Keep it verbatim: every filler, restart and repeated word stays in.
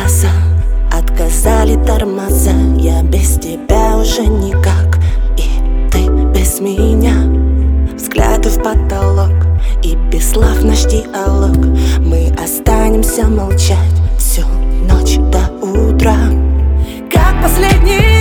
глаза, отказали тормоза. Я без тебя уже никак, и ты без меня. Взгляды в потолок, и без слов наш диалог. Мы останемся молчать всю ночь до утра, как последний